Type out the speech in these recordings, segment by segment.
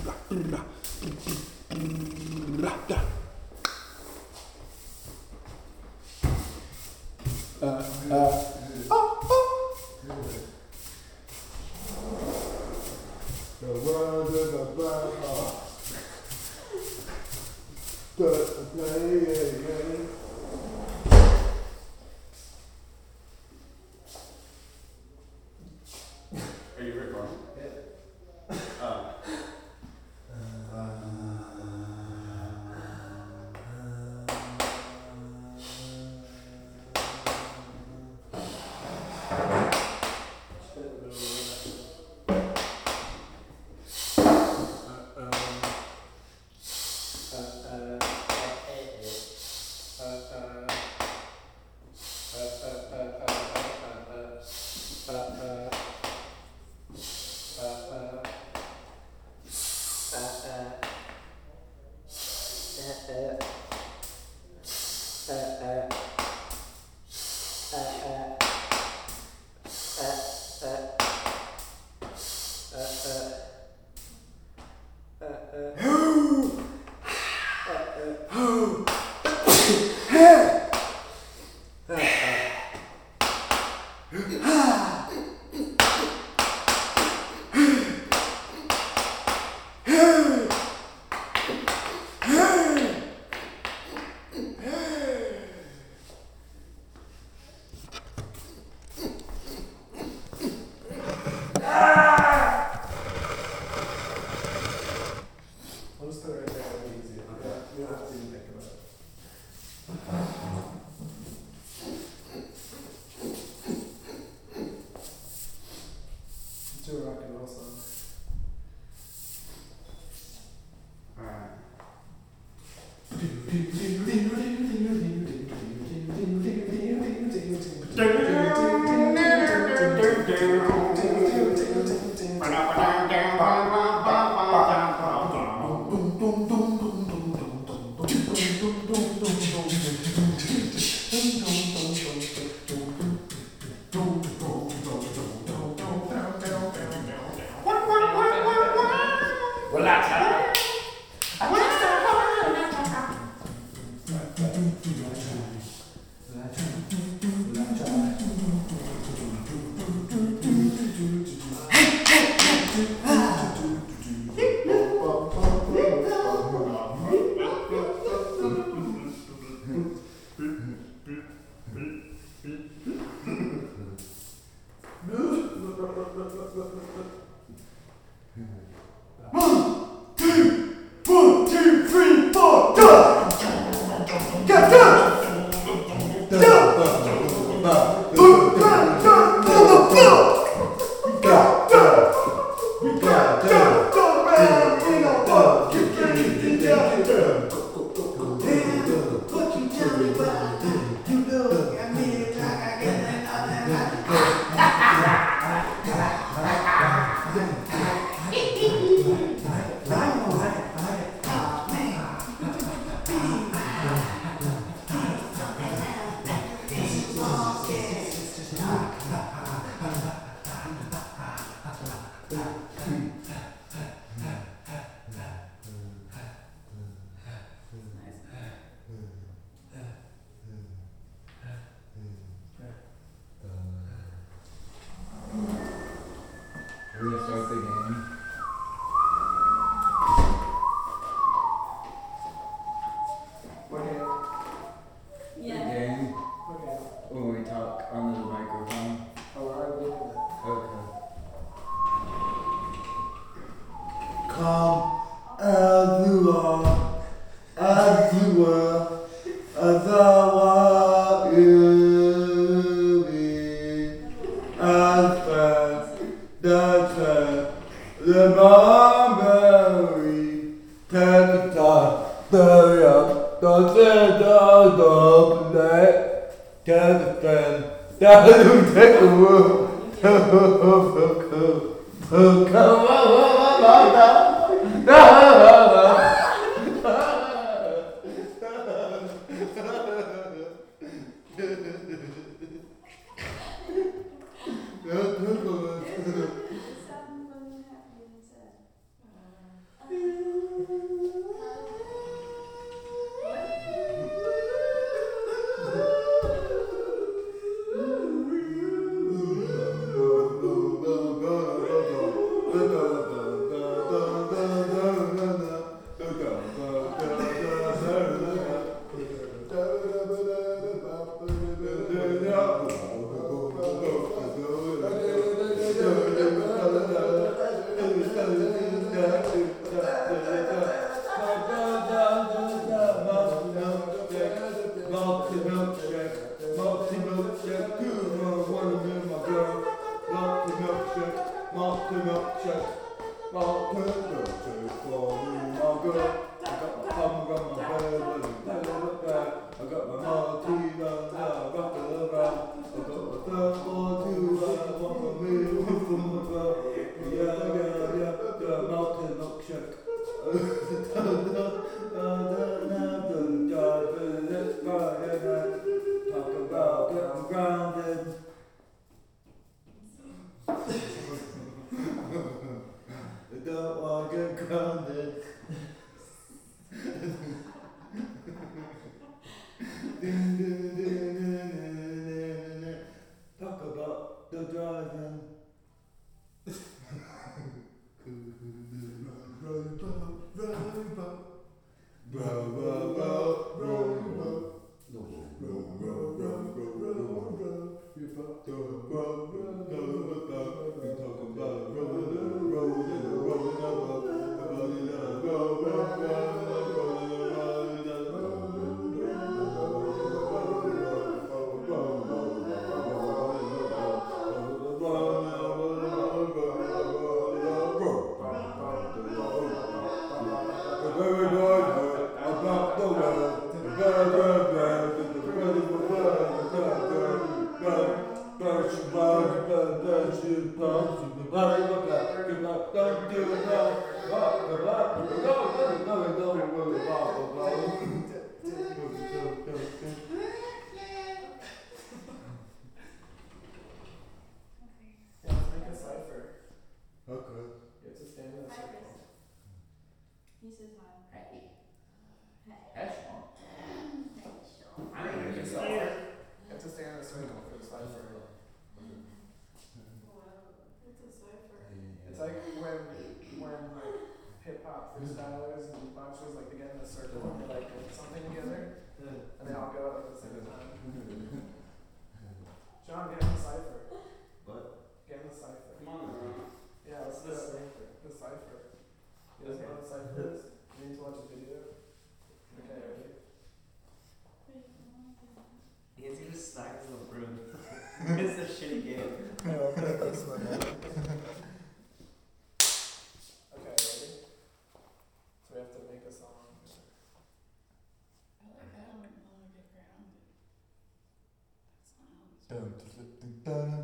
The world is a black hole. Are you recording? We're gonna start the game. Okay. The game. Okay. When we talk on the microphone. Oh, I already did that. Okay. Come as you are, as I want you to be, as fast, the memory, take the time, hurry up, don't say don't play, take the pen, don't take the word, come on. Talk about getting grounded. I don't want to get grounded. Talk about the driving. Yeah, let's make a cipher. Okay. You have to stand in a circle. He says hi. Hey. Hey. Hey, Sean. Hey, Sean. I don't You even know. have to stand in a circle for the cipher. It's a cipher. It's like when like hip hop freestylers and beatboxers like they get in a circle and they like make something together and they all go at the same time. John, get in the cipher. What? Get in the cipher. Come on, bro. Yeah, let's do the cipher. You guys know what the cipher is? You need to watch a video. Okay, ready? He's gonna stack his little broom. It's a shitty game. Okay, ready? So we have to make a song. I like that. I don't want to get grounded. That sounds.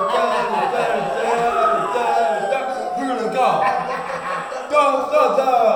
We're gonna go. Go, go, go.